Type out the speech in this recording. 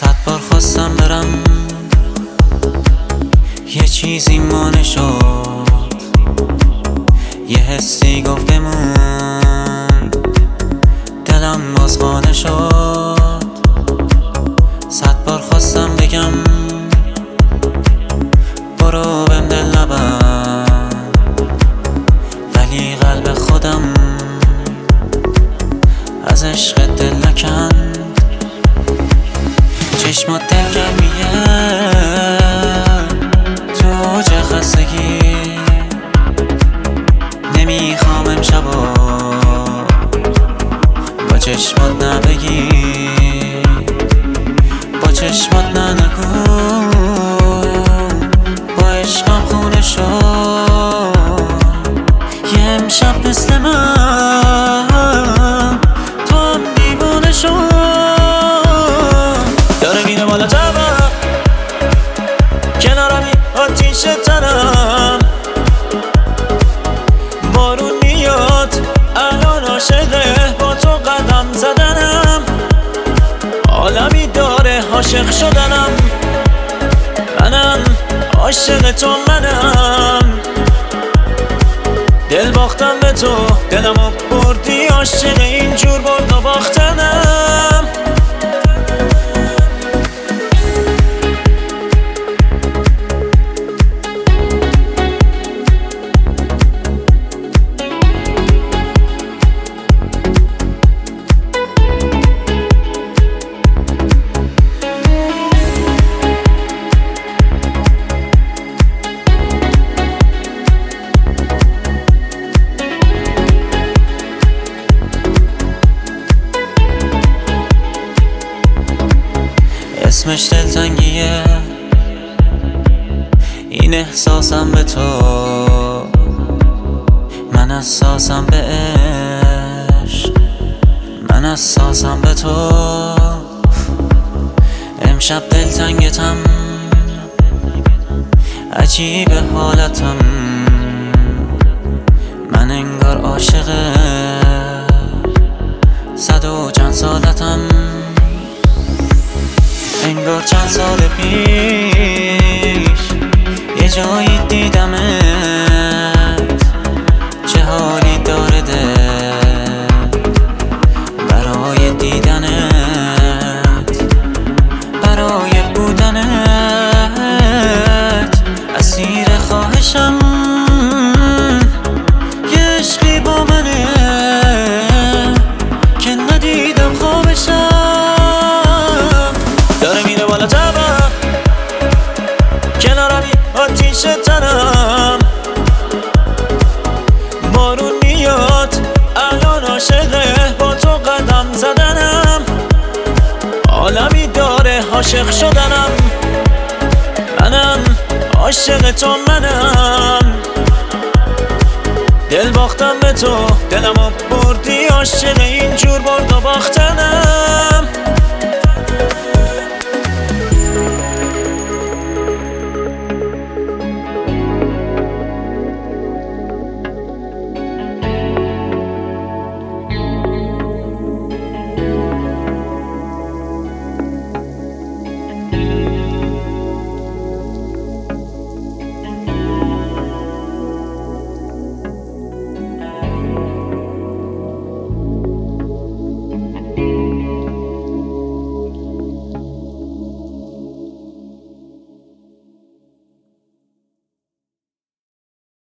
100 بار خواستم برم، یه چیزی مانع شد، یه حسی گفت بمون، دلم باز خانه شد. 100 بار خواستم بگم برو بهم دل نبند، ولی قلب خودم از عشق دل نکند. چشمات دلگرمیه تو اوج خستگی، نمیخوام امشبا با چشمات نبگی، با چشمات نگو با عشقم خونه شد. یه امشب مثل من تو هم دیوونه شد. داره میره بالا تبم، کنارمی آتیش تنم، بارون میاد الان عاشقه با تو قدم زدنم، عالمی داره عاشق شدنم، منم عاشق تو منم، دل باختم به تو دلمو بردی، عاشق اینجور برد و باختنم. اسمش دلتنگیه، این احساسم به تو، من حساسم به عشق، من حساسم به تو. امشب دلتنگتم، عجیب حالتم، من انگار عاشق 100 و چند سالتم، انگار چند سال پیش یه جایی دیدمت، چه حالی داره دل برای دیدنت، برای بودنت، اسیر خواهشم یه عشقی با منه که ندیدم خوابشم. داره میره بالا تبم، کنارمی آتیش تنم، بارون میاد الان عاشقه با تو قدم زدنم، عالمی داره عاشق شدنم، منم عاشق تو منم، دل باختم به تو دلمو بردی، عاشق اینجور برد و باختنم.